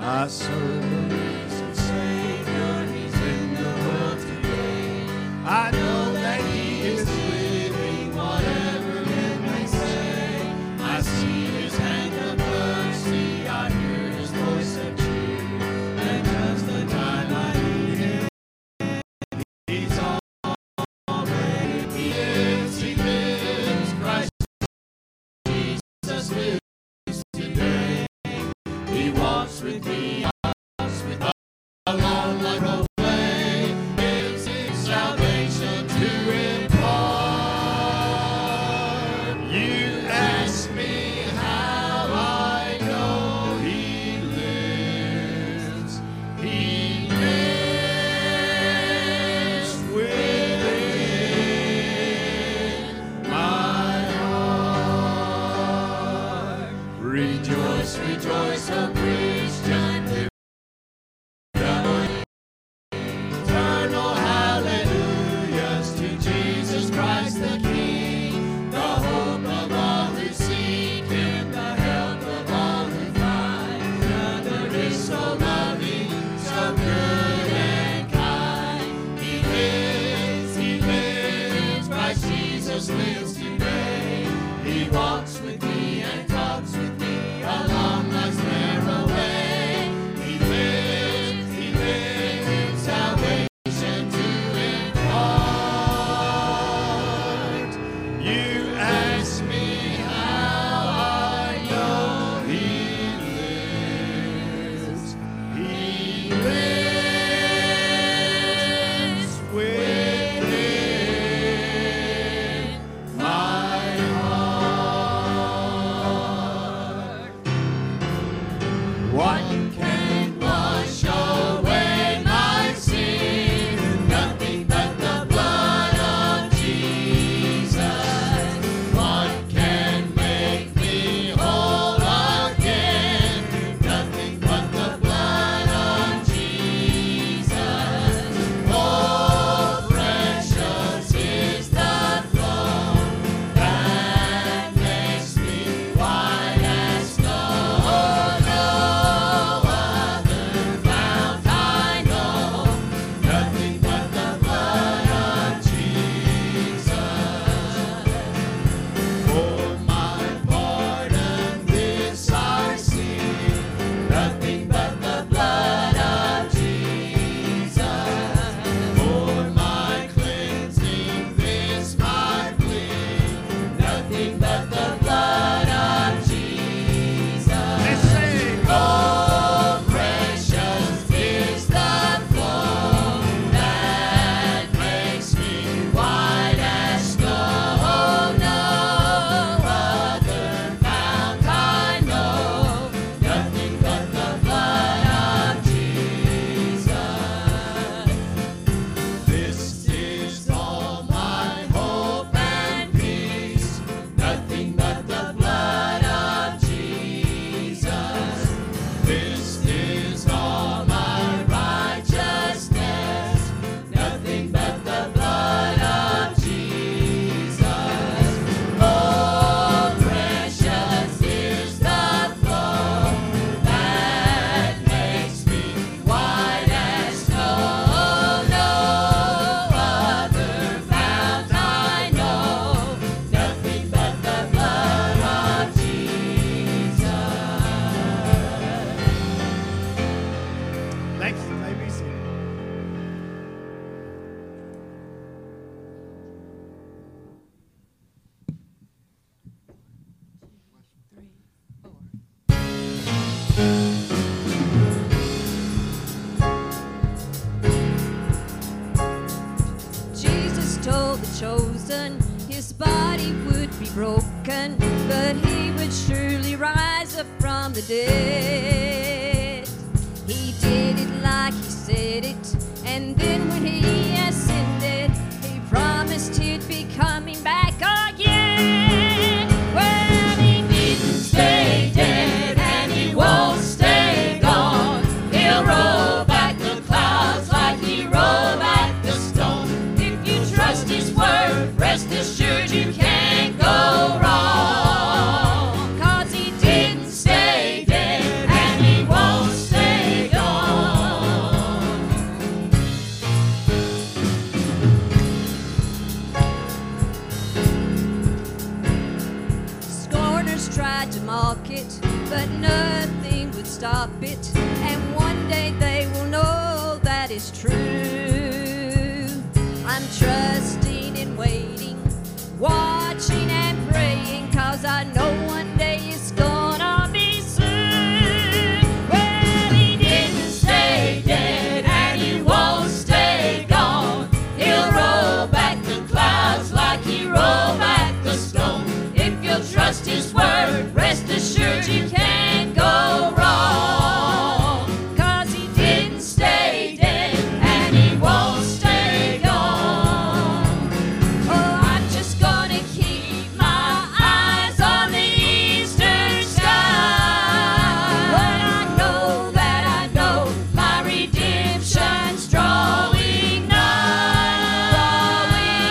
I serve a risen Savior, He's in the world today. I know that He is living, whatever men may say. I see His hand of mercy, I hear His voice of cheer, and just the time I need Him, He's already. He lives, Christ Jesus lives today. He walks with me, along like a way, gives His salvation to impart. You ask me how I know He lives. He lives within my heart. Rejoice, rejoice, O Christian, live eternal hallelujahs to Jesus Christ the King, the hope of all who seek Him, the help of all who find. Another is so loving, so good and kind. He lives, Christ Jesus lives today. He walks with me and talks with me along life's narrow way. He lives, salvation to impart. You ask me how I know He lives. He lives within my heart. What can wash away my sin? Nothing but the blood of Jesus. What can make me whole again? Nothing but the blood of Jesus. Oh, precious is the flow that makes me white as snow. No other fount I know, nothing but the blood of Jesus. For my pardon this I sing, nothing but the blood of Jesus. For my cleansing this my plea, nothing but the blood of Jesus. Oh, precious is the flow that makes me white as snow. No other fount I know, nothing but the blood of Jesus. This is all my hope and peace, nothing but the blood of Jesus. This is all my righteousness, nothing but the blood of Jesus. Oh, precious is the flow that makes me white as snow. No other fount I know, nothing but the blood of Jesus. Thank you. You may be seated. Jesus told the chosen His body would be broken, but He would surely rise up from the dead. He did it like He said it, and then when He ascended, He promised He'd be coming back again. Well, He didn't stay dead, and He won't stay gone. He'll roll back the clouds like He rolled back the stone. If you trust His word, rest assured you can't go wrong. 'Cause He didn't stay dead, and He won't stay tried to mark it, but nothing would stop it. And one day they will know that it's true. I'm trusting and waiting, watching and praying, 'cause I know one day it's gonna be soon. Well, he didn't stay dead and he won't stay gone. He'll roll back the clouds like he rolled back the stone. If you'll trust his word, rest assured you can't go wrong. 'Cause he didn't stay dead and he won't stay gone. Oh, I'm just gonna keep my eyes on the eastern sky. But I know that I know my redemption's drawing nigh.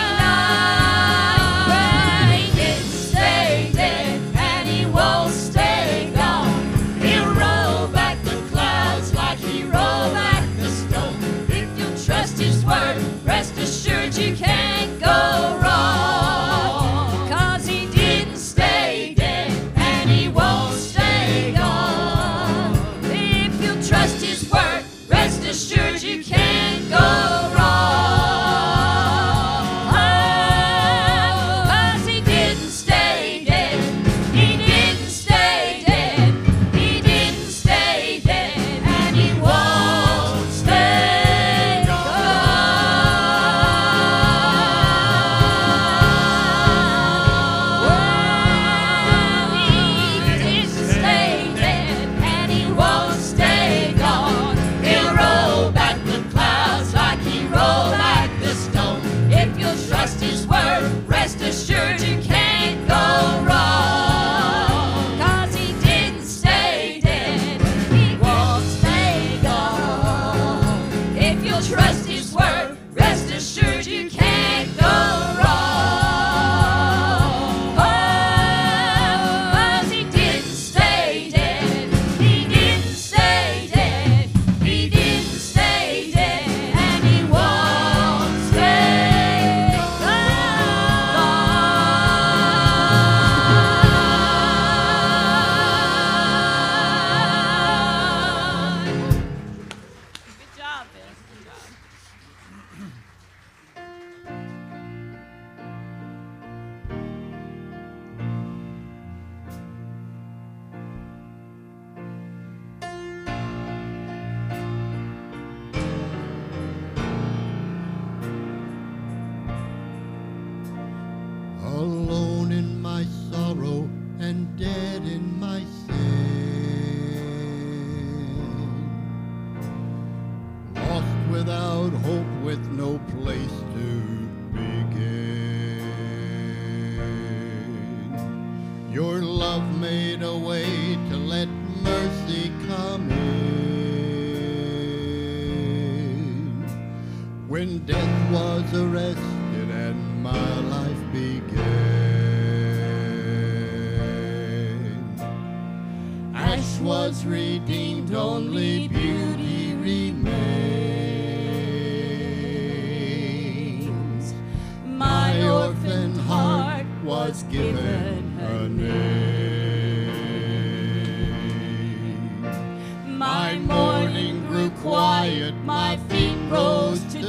Well, he didn't stay dead and he won't stay gone. He'll roll back the clouds like he rolled back the stone. If you'll trust his word, rest assured you can't go wrong. 'Cause he didn't stay dead and he won't stay gone. If you'll trust his word, rest assured you can't go wrong. 'Cause he didn't stay dead. He didn't stay dead. He didn't stay dead and he won't stay gone. Well, he didn't stay dead and he won't stay gone. He'll roll back the clouds like he rolled back the stone. If you'll trust his word, rest assured you can't go wrong. 'Cause he didn't stay dead, he won't stay gone. If you'll trust his word, rest assured you can't go wrong. 'Cause he didn't stay dead, he didn't stay dead, he didn't stay dead, and he won't stay gone. Good job, Bill. Good job. Alone in my sorrow and dead in my sin, lost without hope with no place to begin. Your love made a way to let mercy come in. When death was arrested and my life began, ash was redeemed, only beauty remains. My orphan heart was given a name. My mourning grew quiet, my feet rose to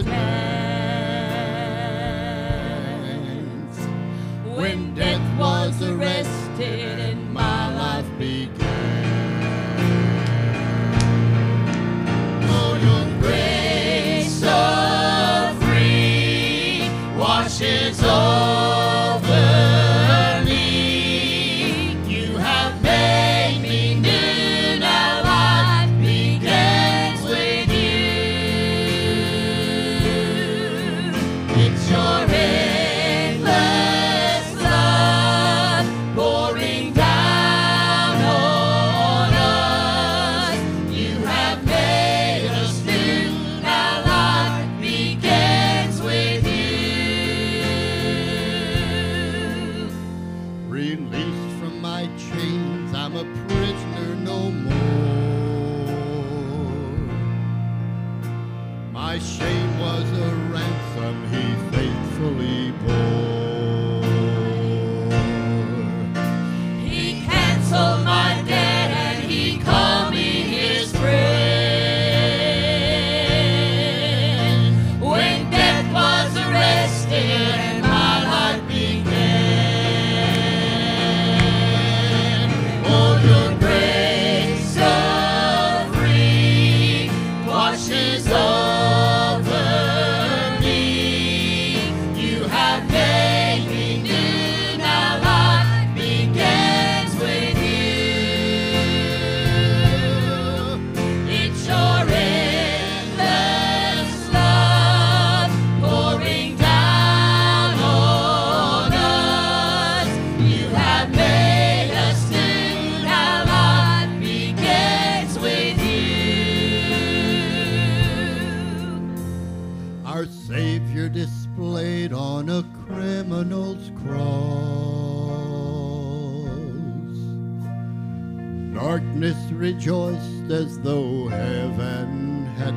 dance. When death was arrested and my life began. Oh, your grace so free washes over me. You have made me new, now life begins with you. It's your endless love pouring down on us. You have made us new, now life begins with you. Released from my chains, I'm a prisoner no more. My shame was a ransom he faithfully bore. He canceled cross. Darkness rejoiced as though heaven had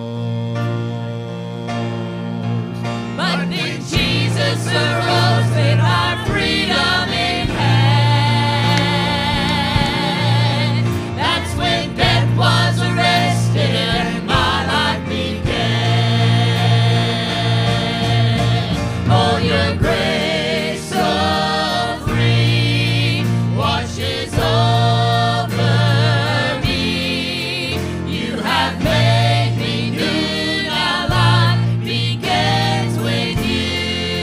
lost. But when Jesus arose with our freedom in hand, that's when death was arrested and my life began. Oh, your grace so free washes over me. You have made me new, now life begins with you.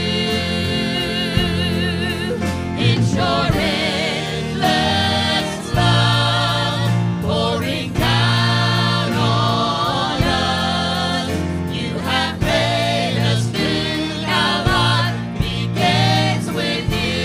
It's your endless love pouring down on us. You have made us new, now life begins with you.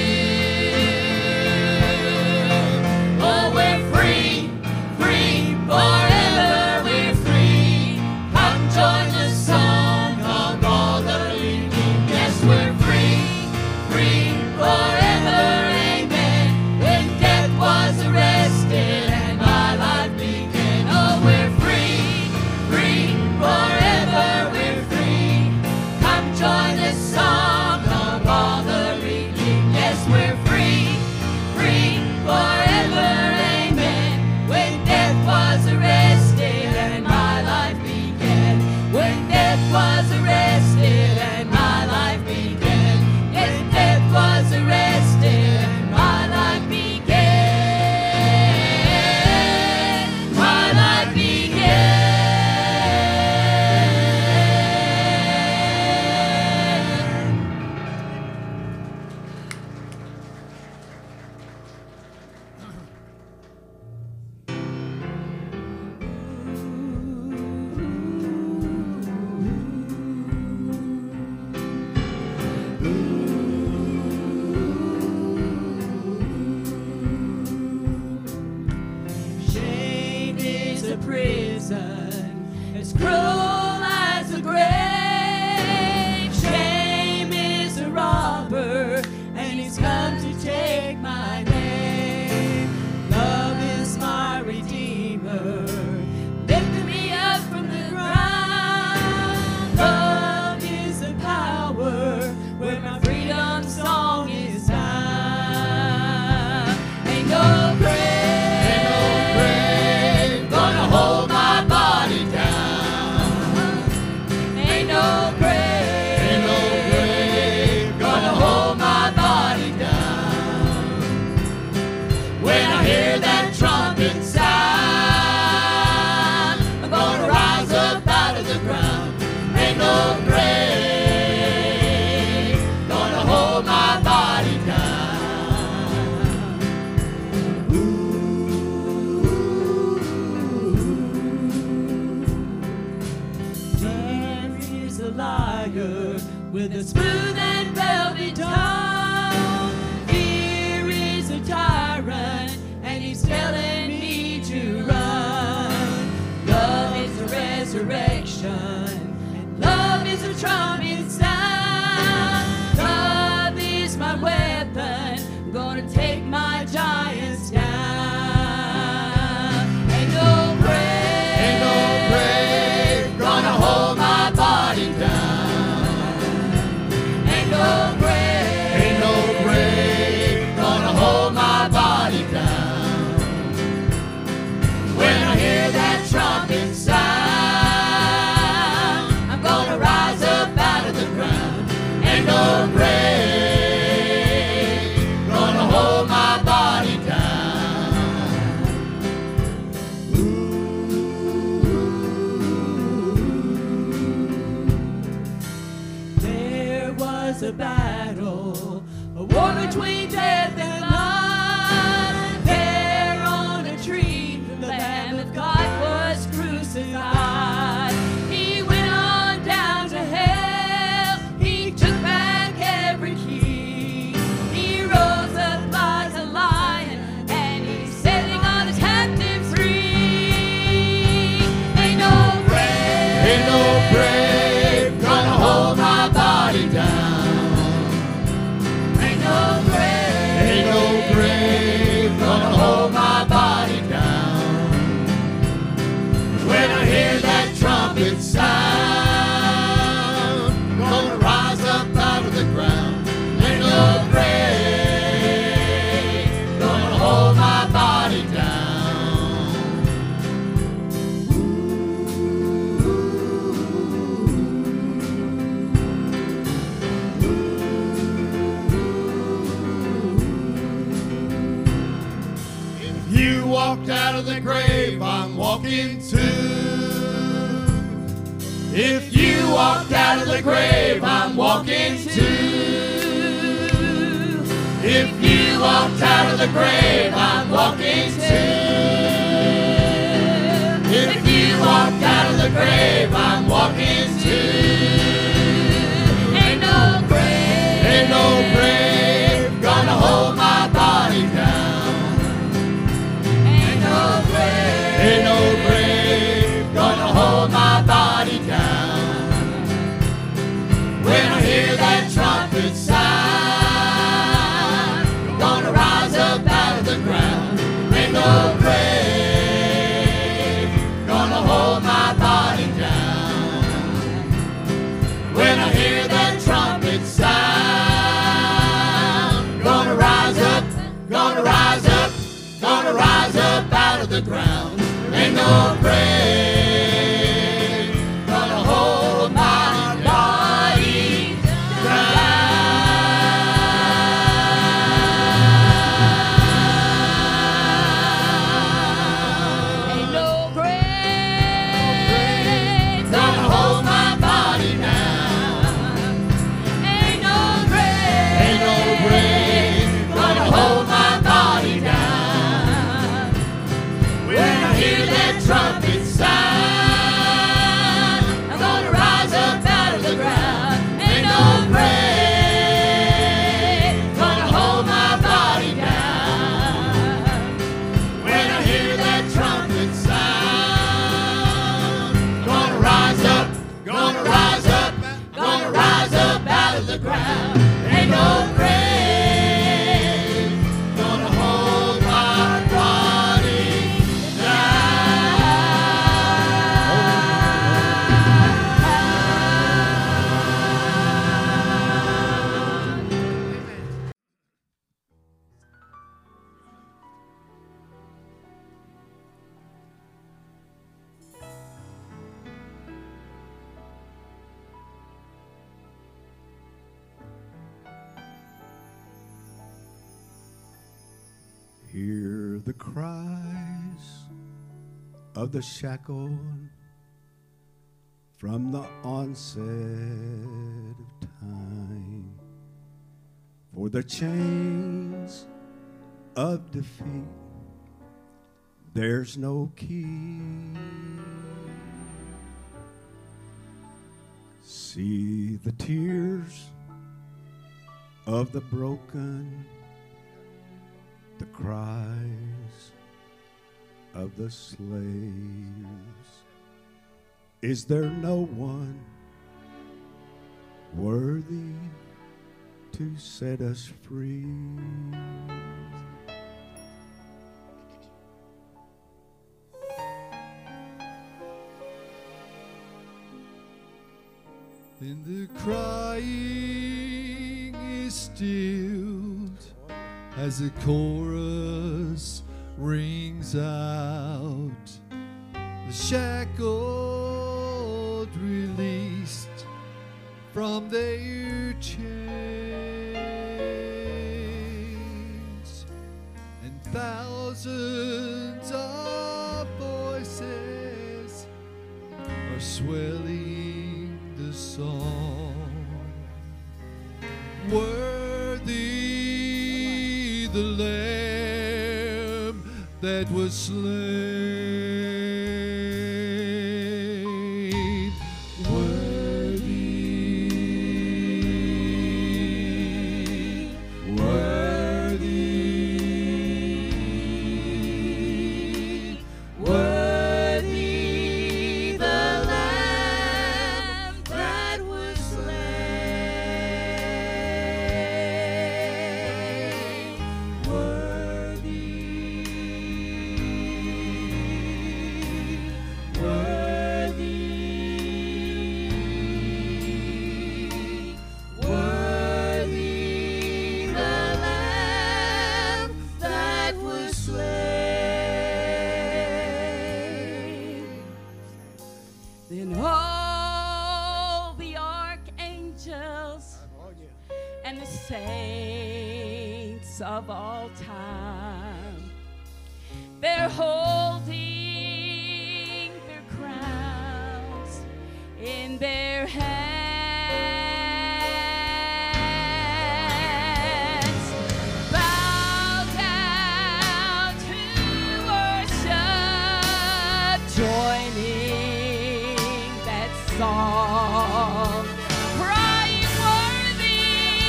Oh, we're free, free, forever we're free. Come join the song of all the living. Yes, we're free, free, forever, amen. When death was arrested and my life began. Oh, we're free, free, forever we're free. Come join the song of all the living. Yes, we're free, free, forever, amen. When death was arrested and my life began. When death was arrested and my life began. When death was arrested and my life began. My life began. Shame is a prison as cruel as a grave. Shame is a robber, and he's come to take my name. Love is my redeemer, lifting me up from the ground. Love is the power where my freedom song is found. Ain't no grave gonna hold my body down. Ain't no grave gonna hold my body down. When I hear that trumpet sound, I'm gonna rise up out of the ground. Ain't no grave gonna hold my body down. Death is a liar with a smooth and velvety tongue. Fear is a tyrant, and he's telling me to run. Love is a resurrection, and love is a trumpet sound. Love is my weapon, I'm gonna take my giants down. Ain't no grave gonna hold my body down. Ain't no grave gonna hold my body down. When I hear that trumpet sound, I'm gonna rise up out of the ground. Ain't no grave gonna hold my body down. There was a battle, a war between death and life. There on a tree, the Lamb of God was crucified. He went on down to hell. He took back every key. He rose up like a lion, and he's setting all his captives free. Ain't no grave gonna hold my body down. Ain't walked out of the grave, I'm walking too. If you walked out of the grave, I'm walking too. If you walked out of the grave, I'm walking too. If you walked out of the grave, I'm walking too. Ain't no grave gonna hold my body down. Ain't no grave gonna hold my body down. When I hear that trumpet sound, gonna rise up out of the ground. Ain't no grave gonna hold my body down. When I hear that trumpet sound, gonna rise up, gonna rise up, gonna rise up out of the ground. Ain't no grave gonna hold my body down. Ain't no grave Gonna hold my body down. Ain't no grave Ain't no grave gonna hold my body down. When I hear that trumpet sound, I'm gonna rise up out of the ground. Ain't no grave gonna hold my body down. When I hear that trumpet sound, gonna rise up, gonna rise up, gonna rise up out of the ground. Ain't no grave gonna hold my body down. Hear the cries of the shackled from the onset of time. For the chains of defeat, there's no key. See the tears of the broken, the cries of the slaves. Is there no one worthy to set us free? Then the crying is stilled as the chorus rings out. The shackled released from their chains, and thousands of voices are swelling the song. Worthy the Lamb that was slain. Worthy, worthy, worthy the Lamb that was slain. Worthy, worthy the Lamb that was slain. Then all the archangels and the saints of all time They're holding their crowns in their hands. Bow down to worship, joining that song. Crying, worthy,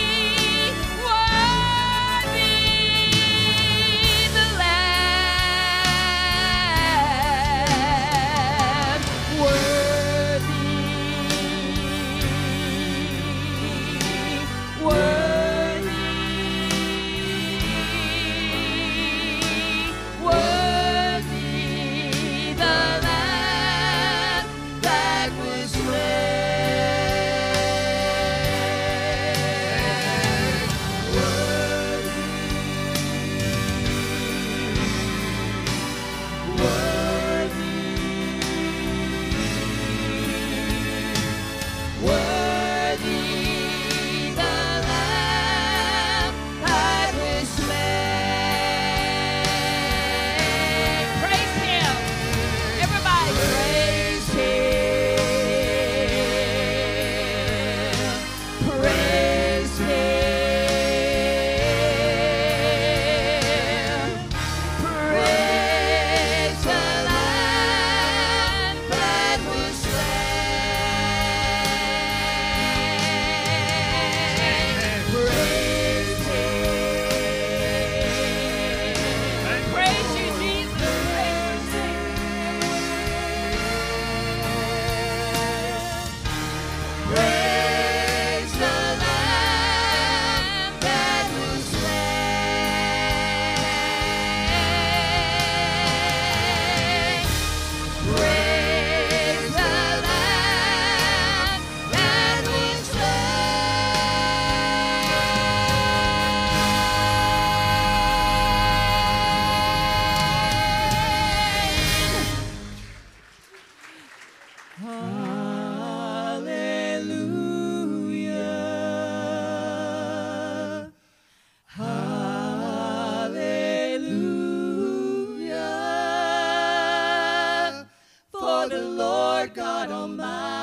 worthy the Lamb. Worthy, worthy the Lamb that was worthy the Lamb that was slain. Praise Him. Everybody praise Him. Praise Him. Praise the Lamb that was slain. Praise Him. Praise you, Jesus. Praise you, praise the Lamb that was slain. Praise the Lamb that was Hallelujah. Hallelujah. For the Lord God Almighty